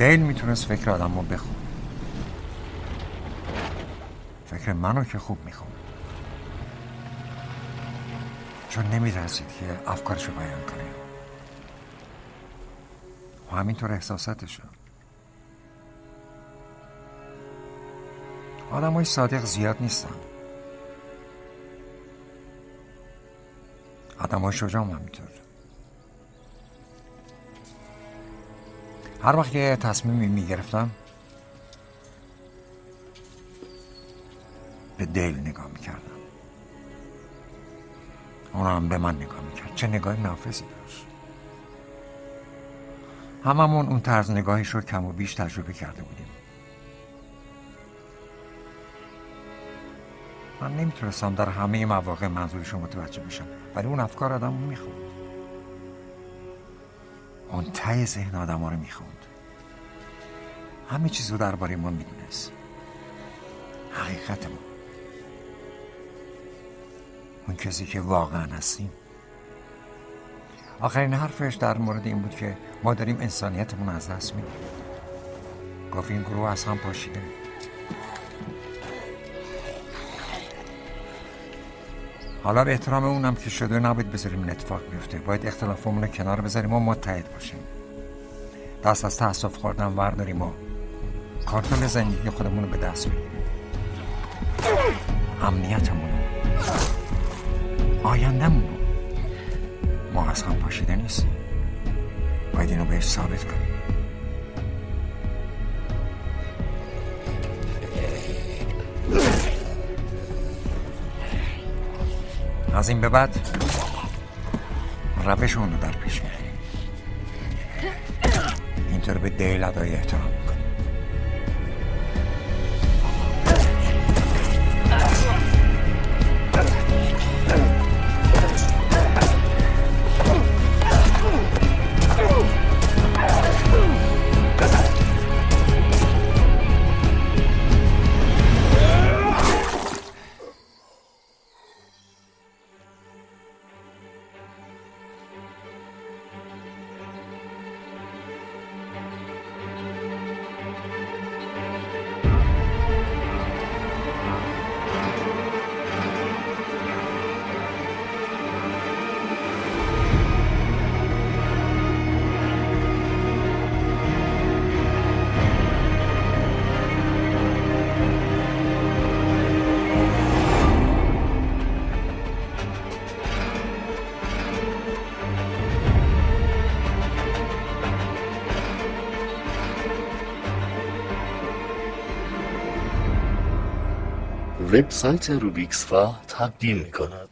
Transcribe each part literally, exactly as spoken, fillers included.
دیل میتونست فکر آدم رو بخونه. فکر منو که خوب میخوند، چون نمیرسید که افکارشو بیان کنه و همینطور احساساتشو. آدم های صادق زیاد نیستن. آدم های شجاع هم همینطور. هر وقت یه تصمیمی میگرفتم به دیل نگاه میکردم، اون هم به من نگاه میکرد. چه نگاه نافذی داشت. هممون اون طرز نگاهیش رو کم و بیش تجربه کرده بودیم. من نمیتونستم در همه مواقع منظورش رو متوجه بشم، ولی اون افکار آدم رو میخوند. اون ته ذهن آدم ها رو میخوند. همه چیز رو درباره ما میدونست. حقیقت ما، اون کسی که واقعا هستیم. آخرین حرفش در مورد این بود که ما داریم انسانیتمون از دست میدیم. گفت این گروه از هم پاشیده. حالا به احترام اونم که شده نباید بذاریم این اتفاق بیفته. باید اختلافمون رو کنار بذاریم و متحد باشیم. دست از تأسف خوردن ورداریم و کنترل زندگی خودمون رو به دست بگیریم. امنیتمون رو، آینده‌مون رو. ما از هم پاشیده نیستیم. باید اینو بهش ثابت کنیم. از این به بعد روش اون رو در پیش می‌گیریم. اینطور به دیل ادای احترام می‌کنیم. وبسایت روبیکسفا تبدیل می کند.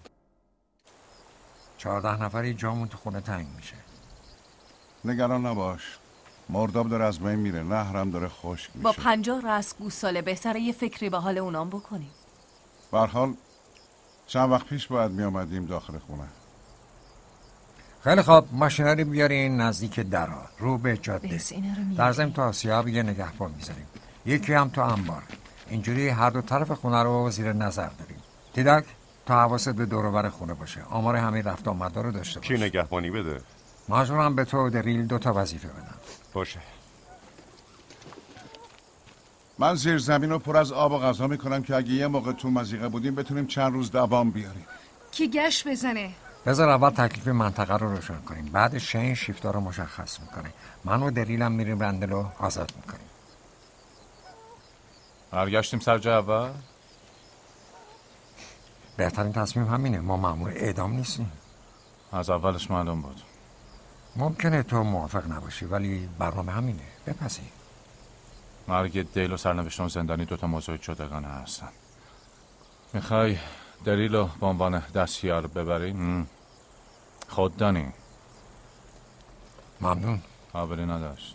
چهارده نفری جامون تو خونه تنگ میشه. نگران نباش، مرداب داره از بین میره، نهرم داره خشک میشه. با پنجاه رأس گوساله بهتره یه فکری به حال اونام بکنیم. به هر حال چند وقت پیش باید میامدیم داخل خونه. خیلی خوب، ماشینا رو بیارین نزدیک درها، رو به جاده. در ضمن تو آسیاب یه نگهبان میذاریم، یکی هم تو انبار. اینجوری هر دو طرف خونه رو زیر نظر داریم. دیدک تا حواست به دور و بر خونه باشه، آمار همه رفت آمدا رو داشته باشه. کی نگهبانی بده؟ مجبورم به تو و دریل دو تا وظیفه بدم. باشه. من زیر زمین رو پر از آب و غذا میکنم که اگه یه موقع تو مضیقه بودیم بتونیم چند روز دوام بیاریم. کی گشت بزنه؟ بذار اول تکلیف منطقه رو روشن کنیم، بعد شین شیفتا رو مشخص میکنه. من و دریلم میریم بندل رو آزاد میکنیم. برگشتیم سر جای اول؟ بهترین تصمیم همینه. ما مأمور اعدام نیستیم. از اولش معلوم بود. ممکنه تو موافق نباشی، ولی برنامه همینه. بپذیر. مرگ دیل و سرنوشت زندانی دوتا موضوع جداگانه هستن. میخوای دلیل رو به عنوان دستیار ببری؟ خوددانی. ممنون. قابلی نداشت.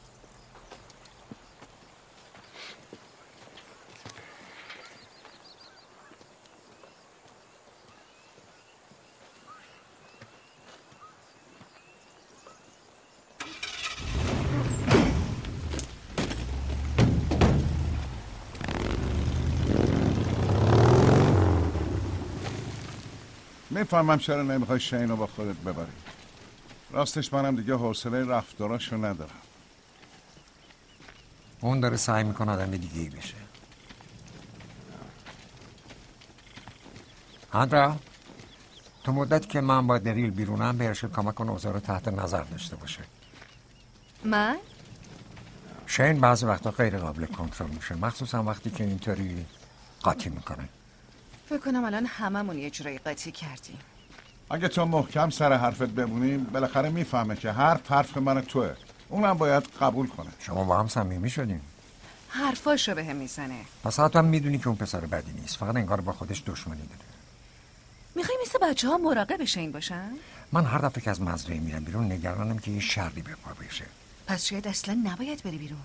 میفهمم چرا نمیخوای شین رو با خودت ببری. راستش منم دیگه حوصله رفتاراشو ندارم. اون داره سعی میکنه آدم دیگه ای بشه. اندرا، تو مدت که من با دریل بیرونم به ارشد کمک کن اوضاع رو تحت نظر داشته باشه. من؟ شین بعضی وقتا غیر قابل کنترل میشه، مخصوصا وقتی که اینطوری قاطی میکنه. فکر کنم الان هممون یه جورایی قاطی کردیم. اگه تو محکم سر حرفت بمونیم بالاخره میفهمه که حرف حرف من توه، اونم باید قبول کنه. شما با هم صمیمی شدین؟ حرفاشو بهم میزنه. پس حتما میدونی که اون پسر بدی نیست، فقط انگار با خودش دشمنی داره. میخوای مثل بچه ها مراقب شین باشن؟ من هر دفعه که از مزرعه میرم بیرون نگرانم که یه شری به پا بشه. پس شاید اصلا نباید بری بیرون.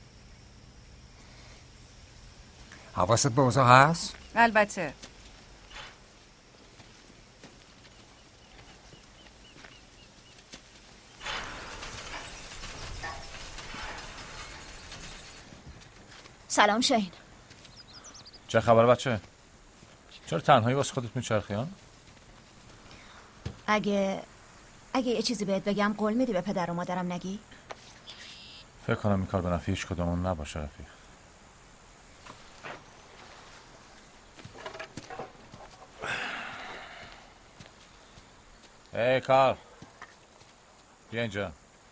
حواست به اوضاع هست؟ البته. سلام شین. چه خبر بچه؟ چرا تنهایی واسه خودت میچرخی ها؟ اگه اگه یه چیزی بهت بگم قول میدی به پدر و مادرم نگی؟ فکر کنم این کار به نفع هیچ کدومون نباشه رفیق. ای کار، بیا اینجا.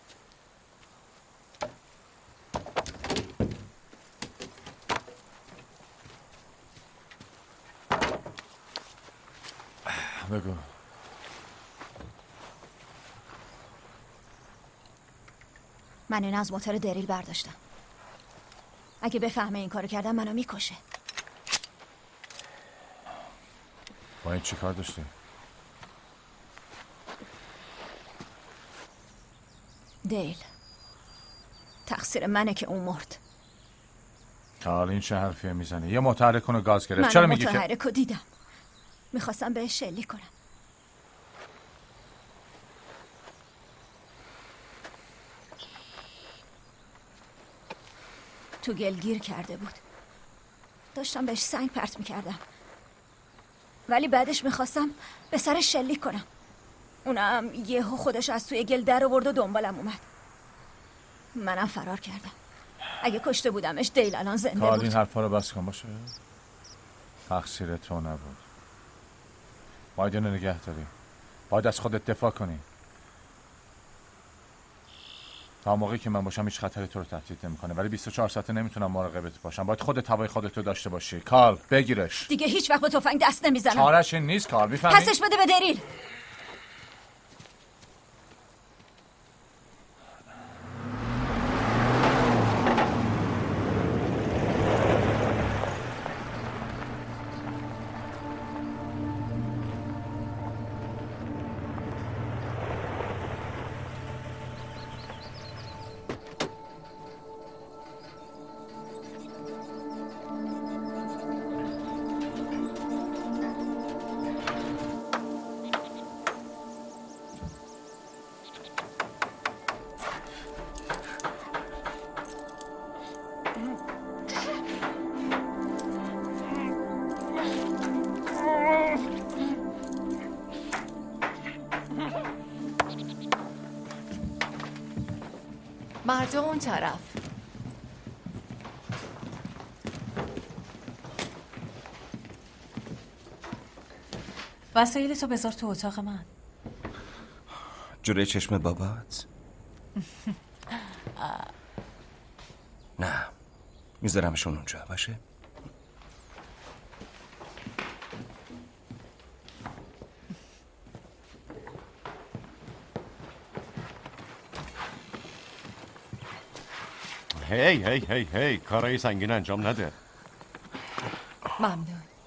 بگو. من این از موتور دریل برداشتم. اگه بفهمه این کارو کردم منو میکشه. با این چی کار داشتی؟ دیل تقصیر منه که اون مرد. کار این چه حرفیه میزنی؟ یه متحرک کنو گاز گرفت. چرا میگی که من متحرک رو دیدم، میخواستم بهش شلیک کنم. تو گل گیر کرده بود، داشتم بهش سنگ پرت میکردم، ولی بعدش میخواستم به سرش شلیک کنم. اونم یهو خودش از توی گل در آورد و دنبالم اومد. منم فرار کردم. اگه کشته بودمش دیل الان زنده کار بود. این حرفا رو بس کن باشه. تقصیر تو نبود. باید اینو نگه داری. باید از خودت دفاع کنی. تا موقعی که من باشم هیچ خطری تو رو تهدید نمیکنه، ولی بیست و چهار ساعته نمیتونم مراقبت باشم. باید خودت هوای خودت رو داشته باشی. کارل بگیرش. دیگه هیچ وقت با تفنگ دست نمیزنم. چارش این نیست کارل، میفهمی؟ پسش بده به دریل. مردم اون طرف. وسایلتو بذار تو اتاق من. جلوی چشم بابات؟ نه، میذارمشون اونجا باشه. هی هی هی هی کارای سنگین انجام نده. ممنون.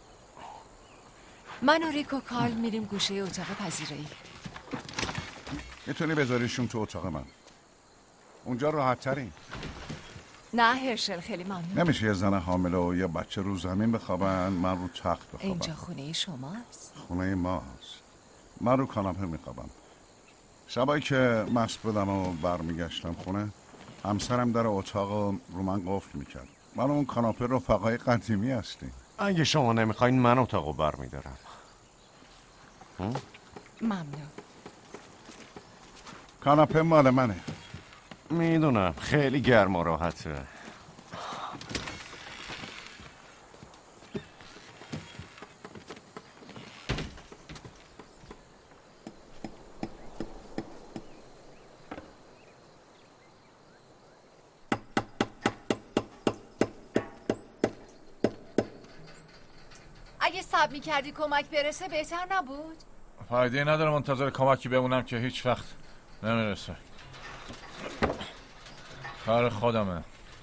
من و ریک و کارل میریم گوشه اتاق پذیرایی. میتونی بذاریشون تو اتاق من، اونجا راحت ترین. نه هرشل خیلی ممنون. نمیشه یه زن حامله و یه بچه رو زمین بخوابن، من رو تخت بخوابم. اینجا خونه شماست. خونه ماست. من رو کاناپه میخوابم. شبایی که مست بودم و برمیگشتم خونه، همسرم در اتاق رو من قفل میکرد. من اون کاناپه رفقای قدیمی هستیم. اگه شما نمیخواین من اتاقو برمیدارم. ممنون. کاناپه مال منه. میدونم خیلی گرم و راحته. اگه صبر میکردی کمک برسه بهتر نبود؟ فایده نداره منتظر کمکی بمونم که هیچ وقت نمیرسه. کار خودمه.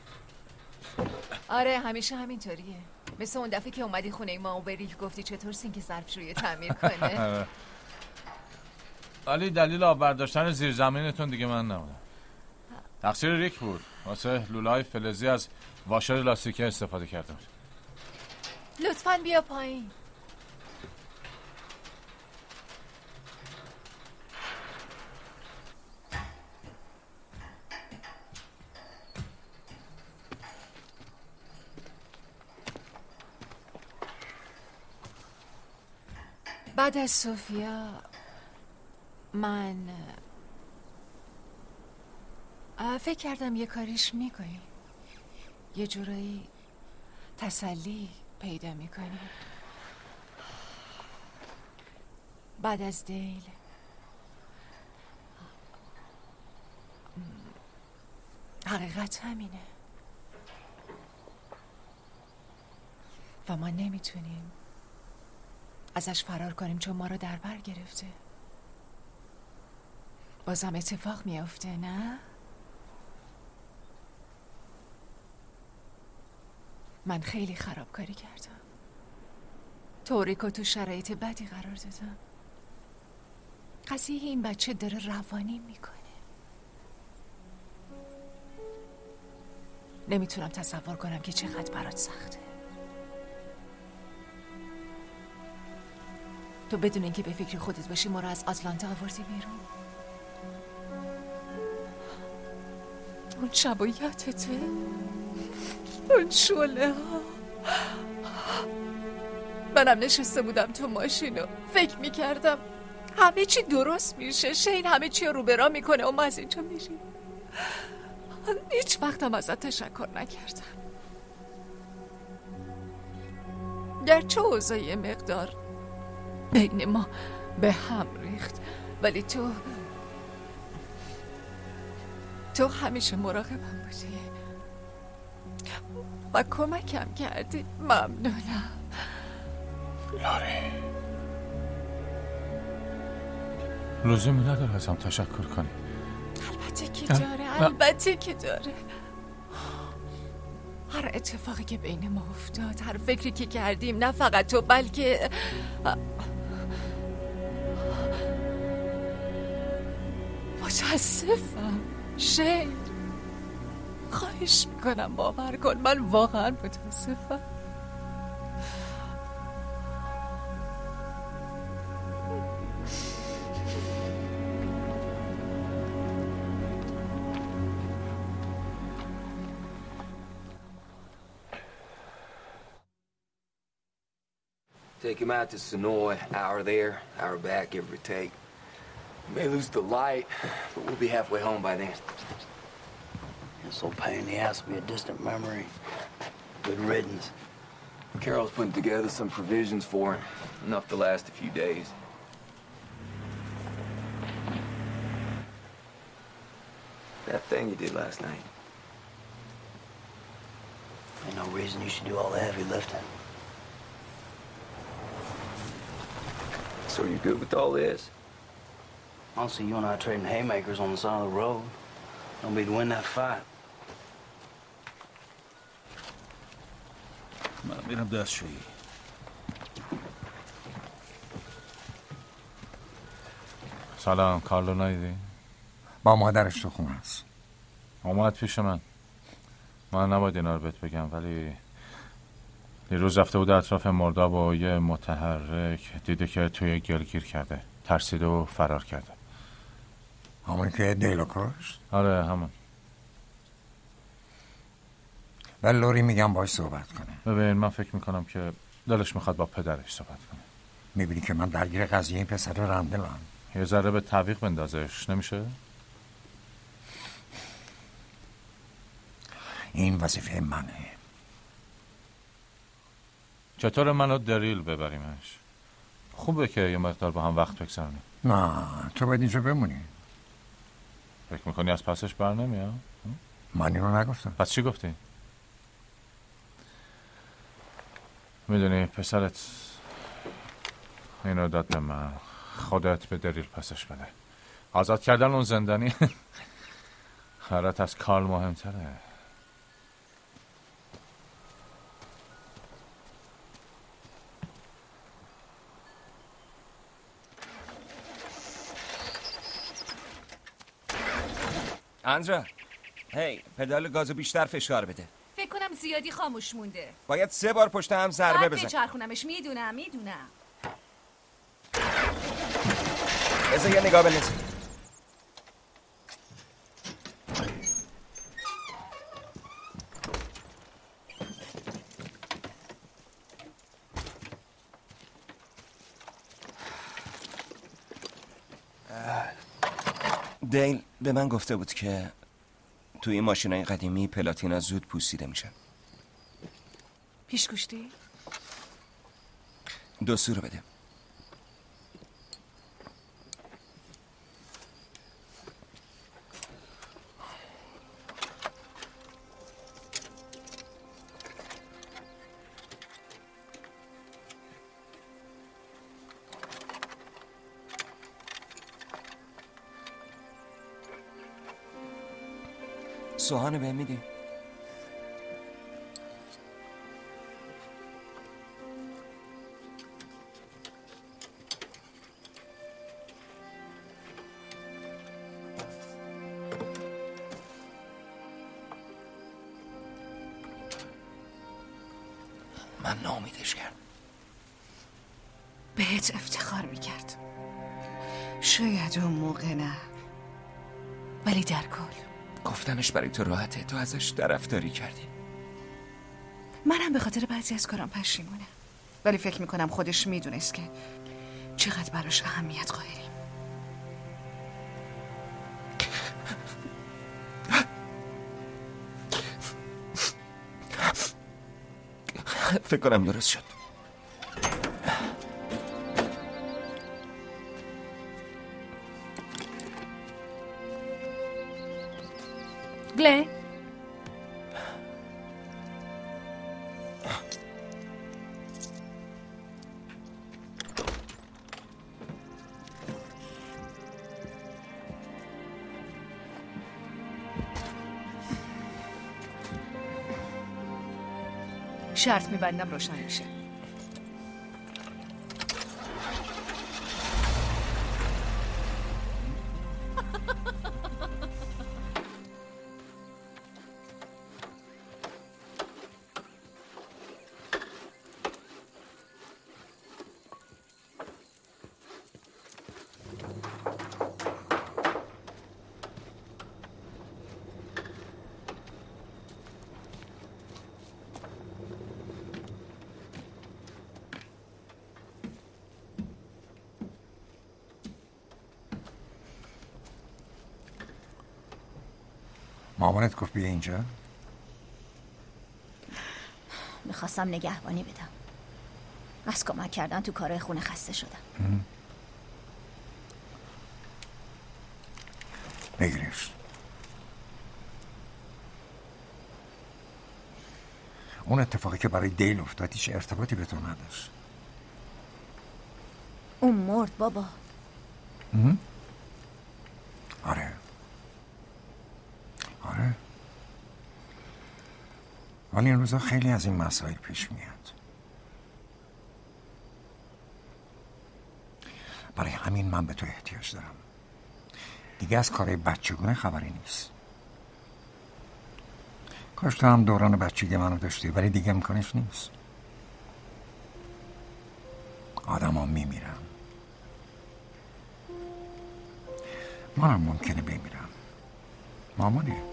آره همیشه همینطوریه. مثل اون دفعه که اومدی خونه ما و بری که گفتی چطور سینک ظرفشویی تعمیر کنه. ولی دلیل آب برداشتن زیر زمینتون دیگه من نبودم. تقصیر ریک بود. واسه لولای فلزی از واشر لاستیکی استفاده کرده بود. لطفاً بیا پایین. بعد از سوفیا من فکر کردم یه کاریش میکنی، یه جورایی تسلی پیدا میکنی. بعد از دیل حقیقت همینه و ما نمیتونیم ازش فرار کنیم چون ما رو در بر گرفته. بازم اتفاق میافته نه؟ من خیلی خرابکاری کردم. توریکو تو شرایط بدی قرار دادم. قضیه این بچه داره روانی میکنه. نمیتونم تصور کنم که چقدر برات سخته. تو بدون اینکه به فکر خودت باشی ما رو از آتلانتا آوردی بیرون. اون شب و یادته؟ اون شعله ها. منم نشسته بودم تو ماشین و فکر میکردم همه چی درست میشه. شین همه چی رو برا میکنه و ما از اینجا میریم. هیچ وقتم ازت تشکر نکردم. گرچه اوضاع یه مقدار بین ما به هم ریخت ولی تو تو همیشه مراقبم بودی و کمکم کردی. ممنونم لاری. لزومی نداره ازم تشکر کنی. البته که داره، البته که داره. هر اتفاقی که بین ما افتاد، هر فکری که کردیم، نه فقط تو بلکه متاسفم شین. خواهش میکنم باور کن من واقعا متاسفم. Take him out to Sonoy, hour there, hour back, give or take. We may lose the light, but we'll be halfway home by then. This old pain in the ass will be a distant memory. Good riddance. Carol's putting together some provisions for him, enough to last a few days. That thing you did last night. Ain't no reason you should do all the heavy lifting. So you good with all this? I don't see you and I trading haymakers on the side of the road. Don't be to win that fight. من میرم دستشویی. سلام. کارلو ندیدی؟ با مادرش تو خونه است. اومد پیش من. من نباید اینا رو بهت بگم ولی یه روز رفته بود اطراف مرداب و یه متحرک دیده که توی گل گیر کرده. ترسیده و فرار کرده. همون که دیلو کشت؟ آره همون. ولی لوری میگم باش صحبت کنه. ببین من فکر میکنم که دلش میخواد با پدرش صحبت کنه. میبینی که من درگیر قضیه این پسر رندلم. یه ذره به تعویق بندازش نمیشه؟ این وظیفه منه. چطور منو دریل ببریمش؟ خوبه که یه مقدار با هم وقت بگذارونیم. نه تو باید اینجا بمونی. فکر میکنی از پسش بر نمیاد؟ من اینو نگفتم. پس چی گفتی؟ میدونی پسرت اینو داد به من. خودت به دریل پسش بده. آزاد کردن اون زندانی خرات از کال مهمتره. اندرا، هی پدال گازو بیشتر فشار بده. فکر کنم زیادی خاموش مونده. باید سه بار پشت هم ضربه بزن. بچرخونمش. میدونم میدونم. بذار یه نگاه بندازم. دیل به من گفته بود که توی ماشینای قدیمی پلاتینا زود پوسیده میشن. پیش گوشتی؟ دو سو رو بده. سوهانو بهم میدی؟ من ناامیدش کردم. بهت افتخار میکرد. شاید اون موقع نه، ولی در کل گفتنش برای تو راحته. تو ازش طرفداری کردی. منم به خاطر بعضی از کارام پشیمونم، ولی فکر میکنم خودش میدونست که چقدر براش اهمیت قائلیم. فکر کنم درست شد. گلن، شرط میبندم روشن میشه. مامانت گفت بیا اینجا؟ میخواستم نگهبانی بدم. از کمک کردن تو کارهای خونه خسته شدم. بگیرش. اون اتفاقی که برای دیل افتاد هیچ ارتباطی به تو نداشت. اون مرد بابا. ام؟ آره آره ولی این روزا خیلی از این مسائل پیش میاد. برای همین من به تو احتیاج دارم. دیگه از کارهای بچگونه خبری نیست. کاش تو هم دوران بچگی منو داشتی، ولی دیگه امکانش نیست. آدم ها میمیرن. منم ممکنه بمیرم. مامانت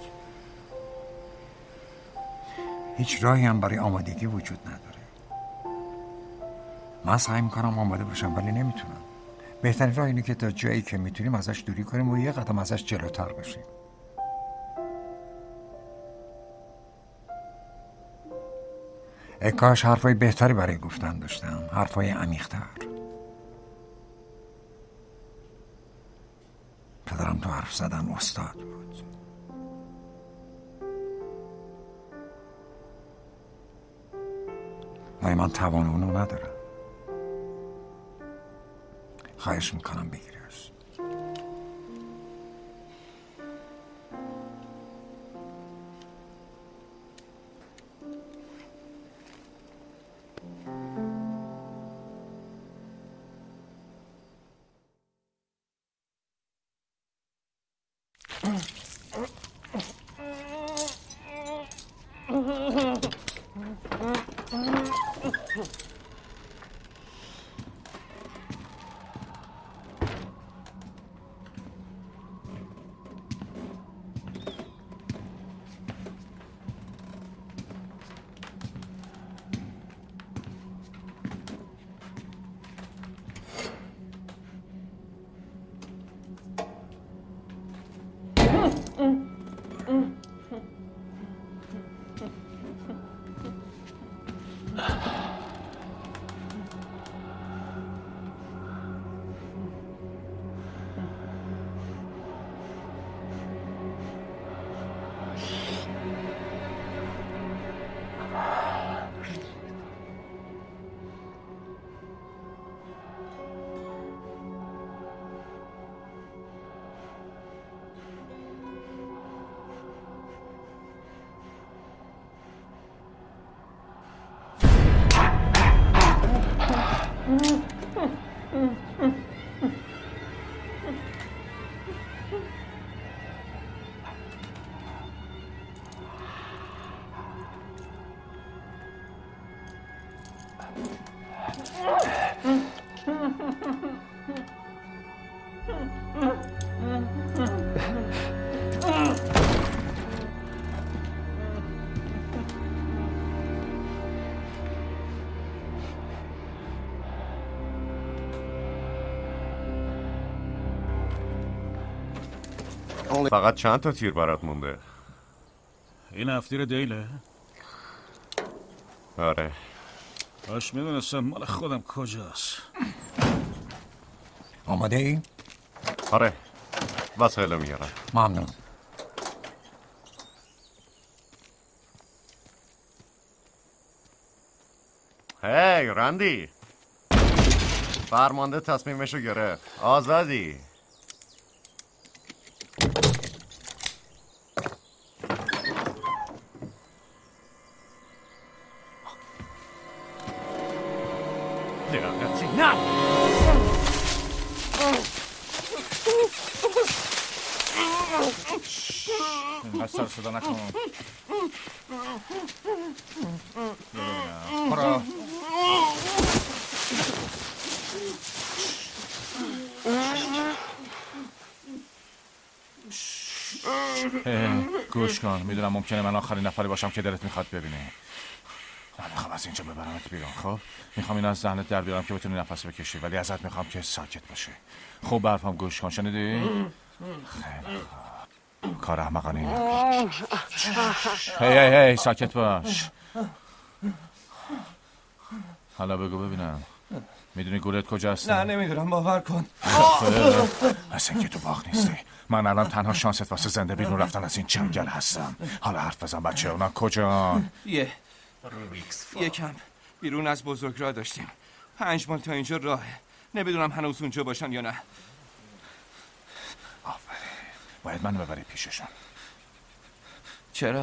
هیچ راهی هم برای آمادگی وجود نداره. من سعی میکنم آماده باشم ولی نمیتونم. بهترین راه اینه که تا جایی که میتونیم ازش دوری کنیم و یه قدم ازش جلوتر باشیم. ای کاش حرفای بهتری برای گفتن داشتم، حرفای عمیق‌تر. پدرم تو حرف زدن استاد بود. ولی من توان اونو ندارم. خواهش میکنم بگیرش. فقط چند تا تیر برات مونده؟ این هفتیر دیله؟ آره. باش میدونستم مال خودم کجاست. آماده ای؟ آره. وسایل میارم. ممنون. هی رندی، فرمانده تصمیمشو گرفت. آزادی. نه اینقدر سر صدا نکن. برو. گوش کن، میدونم ممکنه من آخرین نفری باشم که دلت میخواد ببینی. من میخوام از اینجا ببرمت بیرون. خب میخوام این از ذهنت در بیارم که بتونی نفس بکشی، ولی ازت میخوام که ساکت باشی. خب برفام گوش کن، شنیدی؟ خیلی خوب. کار احمقانه این نکن. هی هی هی ساکت باش. حالا بگو ببینم میدونی گورت کجاست؟ نه نمیدونم، باور کن. اصلا که تو باغ نیستی. من الان تنها شانست واسه زنده بیرون رفتن از این جنگل هستم. حالا حرف بزن بچه، اونا کجا؟ یه یکم بیرون از بزرگراه داشتیم. پنج مال تا اینجا راهه. نمیدونم هنوز اونجا باشن یا نه. آفرین، باید منو ببری پیششون. چرا؟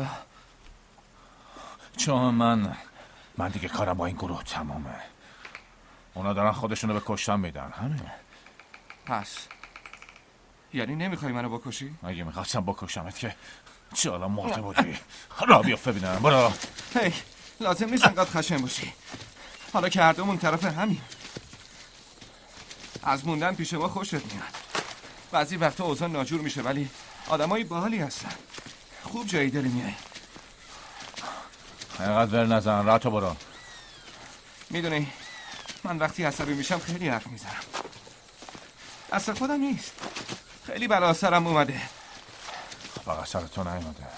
چون من من دیگه کارم با این گروه تمومه. اونا دارن خودشونو به کشتن میدن، همین. پس یعنی نمیخوای منو بکشی؟ اگه میخواستم بکشمت که چه الان مرده بودی. را بیافت ببینم. برو. هی لازم نیست انقدر خشن باشی. حالا که هر دومون طرف همین. از موندن پیش ما خوشت میاد. بعضی وقتا اوضاع ناجور میشه ولی آدمای باحالی هستن. خوب جایی داری میای. اینقدر ور نزن، راه تو برو. میدونی من وقتی عصبی میشم خیلی حرف میزنم. اصلا خودم نیست. خیلی بلا سرم اومده. فقط سر تو نیومده.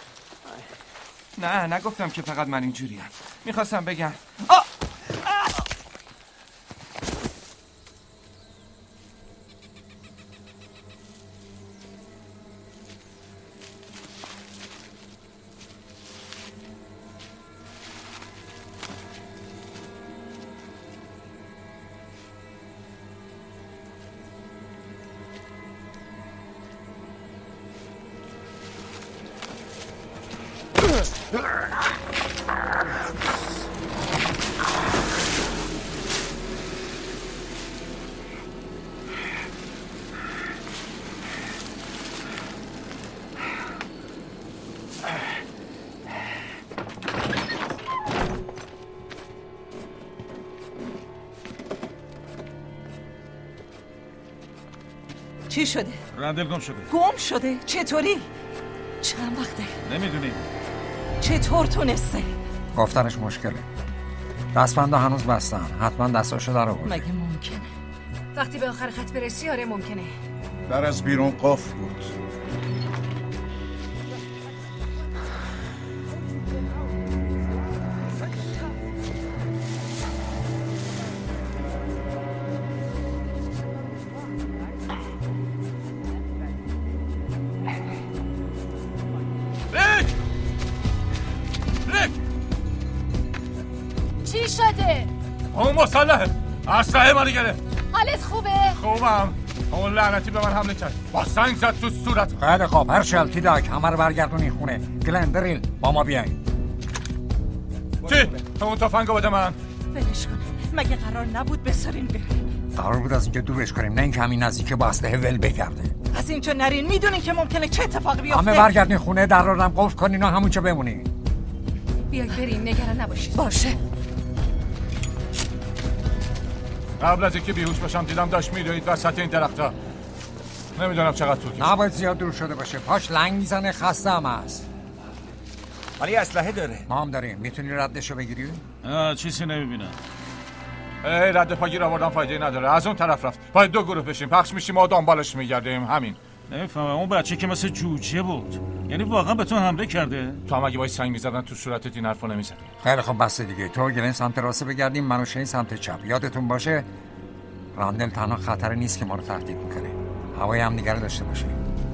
نه نگفتم که فقط من اینجوریم. میخواستم بگم آه! چی شده؟ رندل گم شده. گم شده؟ چطوری؟ چند وقته؟ نمیدونیم. چطور تونسته؟ گفتنش مشکله. دستبندا هنوز بستن. حتما دستاشو در آورد. مگه ممکنه؟ وقتی به آخر خط برسی آره ممکنه. در از بیرون قفل بود. چی شده؟ اون مسلحه. اسلحه منو گرفت. حالت خوبه؟ خوبم. اون لعنتی به من حمله کرد. با سنگ زد تو صورت. خیلی خوب. هرشل تیداک همه رو برگردونی خونه. گلندریل با ما بیاین. چی؟ اون تفنگو بده من. ولش کن. مگه قرار نبود بسارین برین؟ قرار بود از اینجا دورش کنیم، نه اینکه همین نزدیک با اسلحه ول بگرده. از اینجا نرین. میدونین که ممکنه چه اتفاقی بیفته. همه برگردین خونه، در رو هم قفل کنین و همونجا بمونین. بیاید برین، نگران نباشید. باشه. قبل از اینکه بیهوش باشم دیدم داشت میدوید وسط این درخت‌ها. نمیدونم چقدر طول کشید. نباید زیاد دور شده باشه. پاش لنگ میزنه، خسته هم هست. ولی اسلحه داره. ما هم داریم. میتونی ردشو بگیری؟ آه چیزی نمیبینم. ای رد پا گیر آوردن فایده نداره. از اون طرف رفت. باید دو گروه بشیم. پخش میشیم و دنبالش میگردیم. همین. نمیفهمم اون بچه که مثل جوجه بود. یعنی واقعا به تو حمله کرده؟ تو هم اگه باید سنگ میزدن تو صورتت این حرفو نمیزدی. خیلی خب بس دیگه. تو گلن سمت راست بگردیم، من و شین سمت چپ. یادتون باشه راندل تنها خطر نیست که ما رو تهدید میکنه. هوای هم دیگه رو داشته باشه.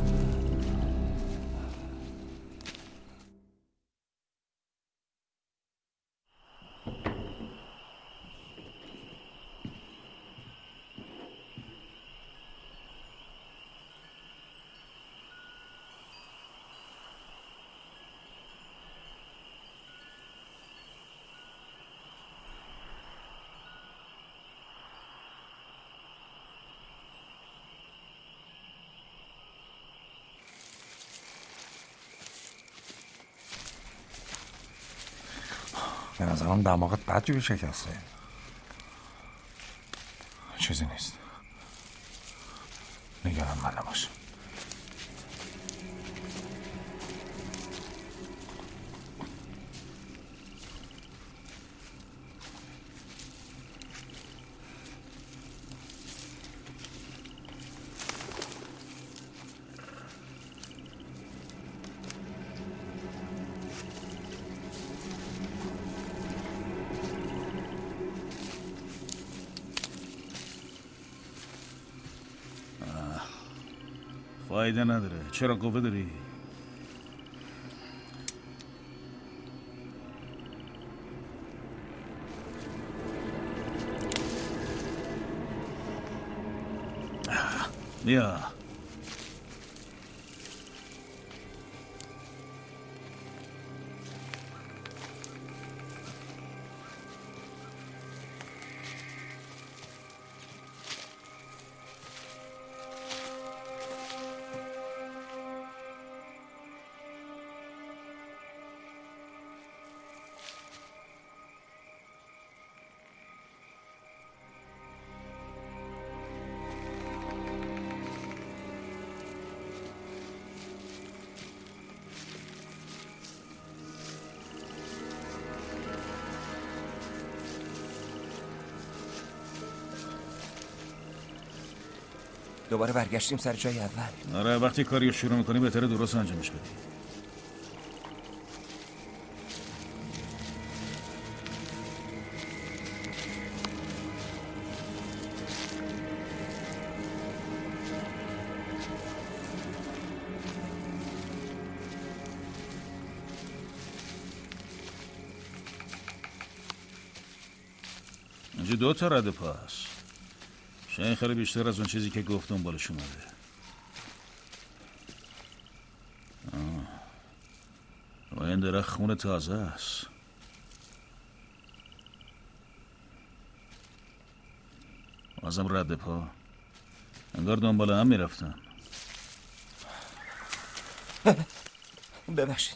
به نظرم دماغت بدجوری شکسته. چیزی نیست. نگران من نباش. فایده نداره. چرا قوه داری؟ بیا. دوباره برگشتیم سر جای اول. آره وقتی کاریو شروع میکنی بهتره درست انجامش بدی. اینجا دو تا رد پاس. شاید خیلی بیشتر از اون چیزی که گفتم بالش اومده. این درخت خون تازه است. بازم رد پا. انگار دنبال هم میرفتن. ببخشید.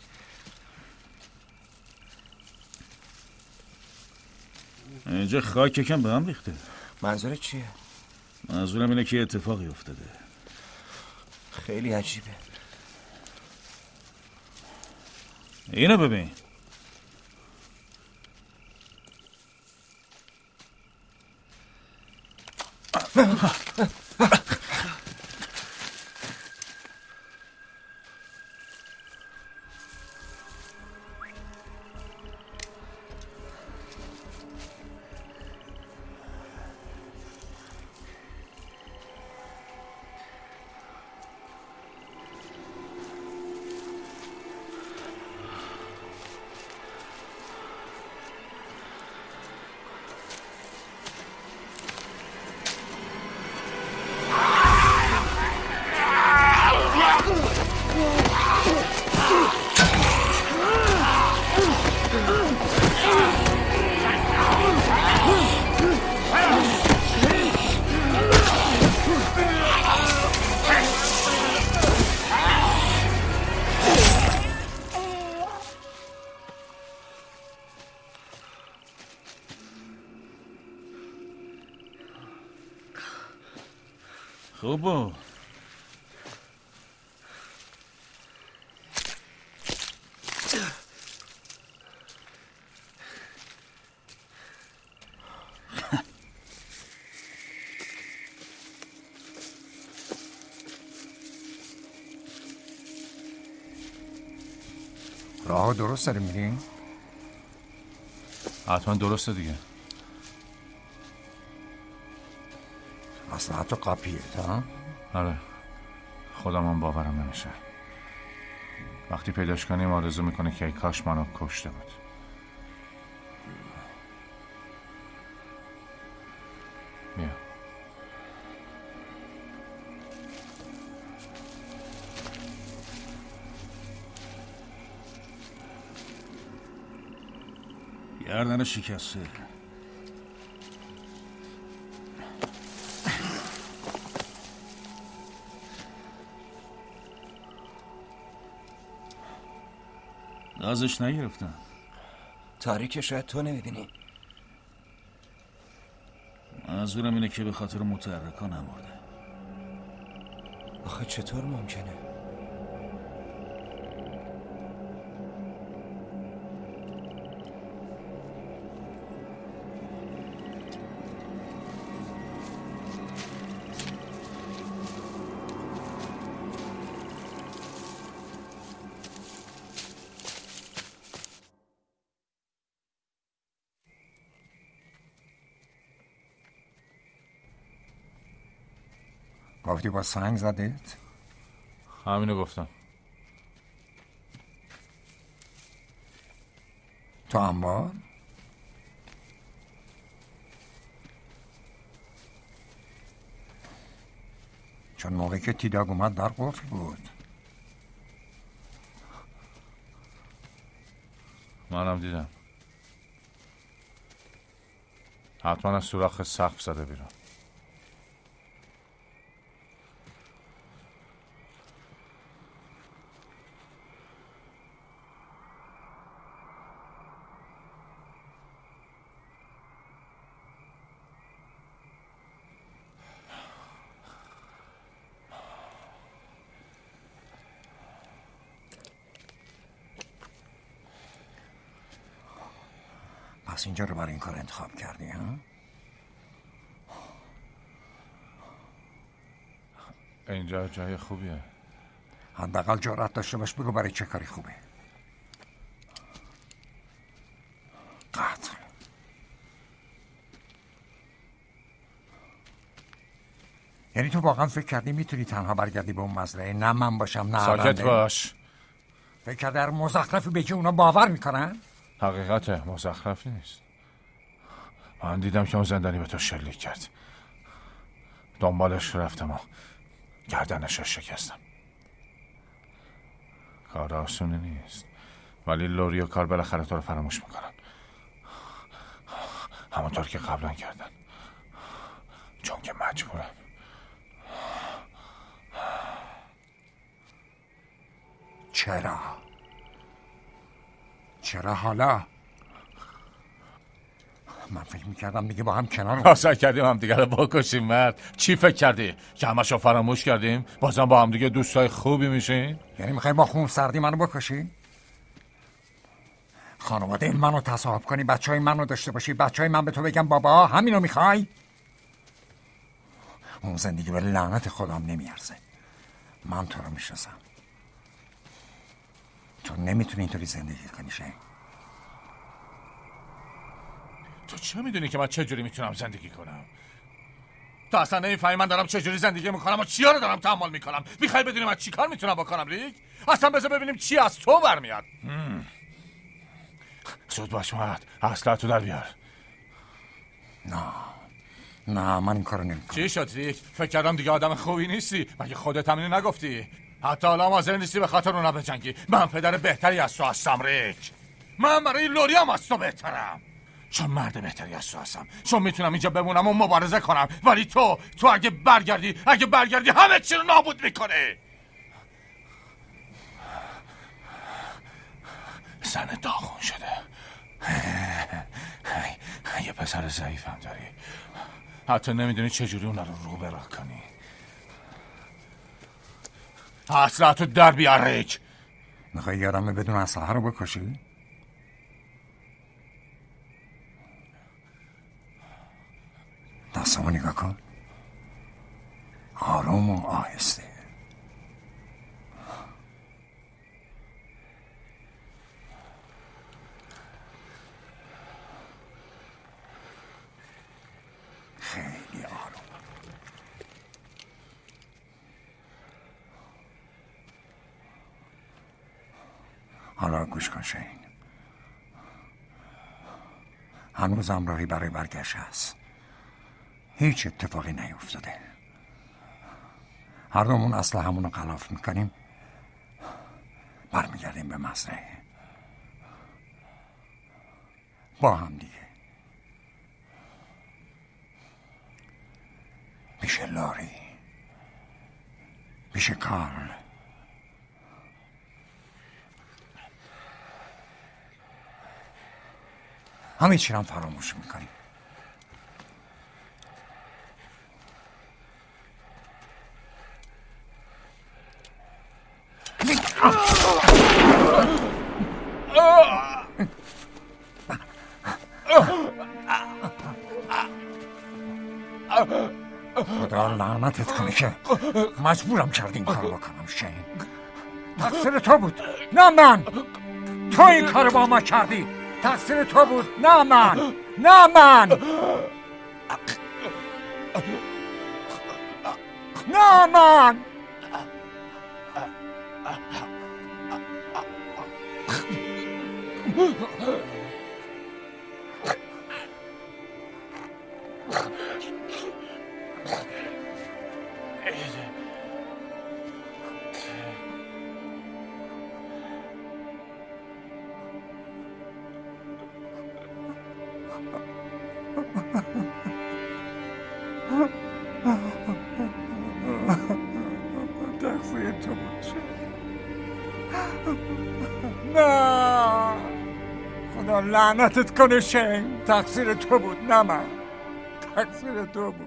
اینجا خاک یکم به هم ریخته. منظورت چیه؟ منظورم اینه که اتفاقی افتاده. خیلی عجیبه. اینو ببین. خوبو راه درست داریم میریم؟ حتما درسته دیگه. اصلا حتی قاپیه تا؟ آره خودم هم باورم نمیشه. وقتی پیداش کنیم آرزو میکنه که ای کاش منو کشته بود. بیا. گردن شکسته. گازش نگرفتم. تاریکه شاید تو نمیبینی. منظورم اینه که به خاطر متحرکا نمرده. آخه چطور ممکنه؟ گفتی با سنگ زدید؟ همینو گفتم. تو انبار؟ چون موقعی که تیداگ اومد در قفل بود. منم دیدم. حتما از سوراخ سقف زده بیرون. پس اینجا رو برای این کار انتخاب کردی ها؟ اینجا جای خوبیه. حداقل جرأت داشته باش بگو برای چه کاری خوبه. قتل. یعنی تو واقعا فکر کردی میتونی تنها برگردی به اون مزرعه؟ نه من باشم نه ساکت باش. فکر کردی هر مزخرفی به که اونا باور میکنن؟ حقیقته مزخرف نیست. من دیدم که اون زندانی به تو شلیک کرد. دنبالش رفتم و گردنش رو شکستم. کار آسونه نیست. ولی لوری و کار بالاخره تو رو فراموش میکنن، همونطور که قبلا کردن، چون که مجبورم. چرا؟ چرا حالا؟ من فکر میکردم دیگه با هم کنار کاسا کردیم هم دیگه رو بکشیم. مرد چی فکر کردی؟ که همشو فراموش کردیم؟ بازم با هم دیگه دوستای خوبی میشین؟ یعنی میخوای با خون سردی منو بکشی؟ خانواده منو تصاحب کنی، بچه های منو داشته باشی، بچه های من به تو بگم بابا همینو میخوای؟ اون زندگی به لعنت خودم نمیارزه. من تو رو میشناسم، تو نمیتونی اینطوری زندگی کنی. شین، تو چه میدونی که من چه جوری میتونم زندگی کنم؟ تو اصلا نمیفهمی من دارم چه جوری زندگی میکنم و چیا رو دارم تحمل میکنم. میخوای بدونی من چی کار میتونم بکنم ریک؟ اصلا بذار ببینیم چی از تو برمیاد. زود باش مرد، اصلا تو در بیار. نه نه من این کارو نمیکنم. چی شد ریک؟ فکر کردم دیگه آدم خوبی نیستی. مگه خودت هم اینو نگفتی؟ حتی حالا حاضر نیستی به خاطر اونا بجنگی. من پدر بهتری از تو هستم ریک. من برای لوری هم از تو بهترم، چون مرد بهتری از تو هستم، چون میتونم اینجا بمونم و مبارزه کنم. ولی تو تو اگه برگردی اگه برگردی همه چی رو نابود میکنه. زن داغون شده. یه پسر ضعیف هم داری، حتی نمیدونی چجوری اونا رو رو برا کنی. اصلا تو در بیار ریک. میخوای یادمه بدون اسلحه رو بکشی؟ دستمو نگاه کن، آروم و آهسته. خیلی آروم. حالا گوش کن شین، هنوزم راهی برای برگشت هست. هیچ اتفاقی نیفتاده. هر دومون اسلحه همونو غلاف میکنیم، برمیگردیم به مزرعه با هم دیگه. پیش لاری، پیش کارل. همه چی رو هم فراموش میکنیم. خدا لعنتت کنه که مجبورم کردی این کارو بکنم. شین، تقصیر تو بود نه من. تو این کارو با ما کردی. تقصیر تو بود نه من. نه من. نه من. تقصیر تو بود. نه، خدا لعنتت کنه شین. تقصیر تو بود نه من. تقصیر تو بود.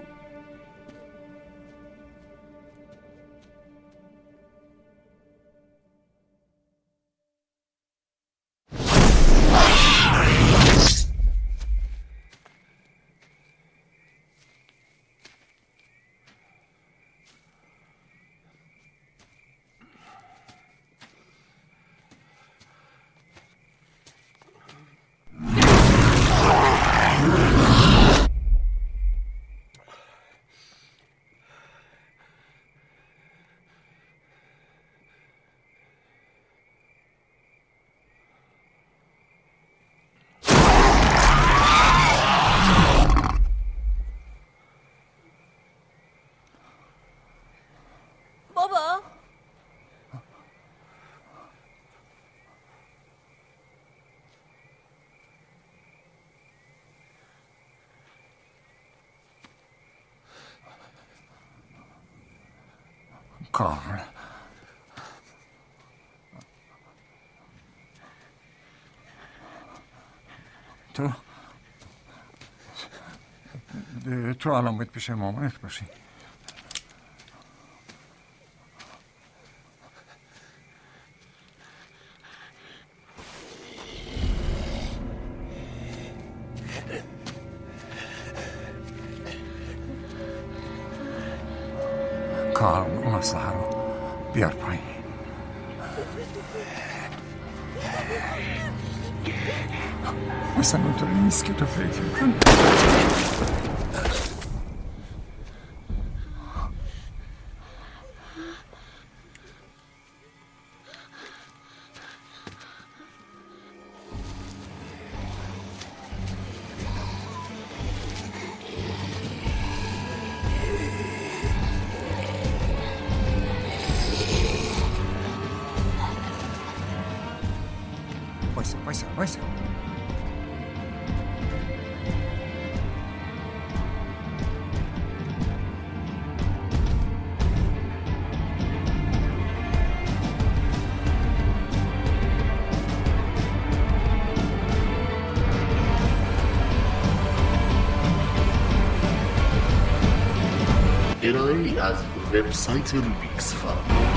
کارل تو تو الان باید پیش مامانت باشی. کارل اون اسلحه رو بیار پایین. مثلا اونطوری نیست که تو فکر میکنی. وایسا وایسا وایسا. ارائه‌ای از وبسایت روبیکس فا.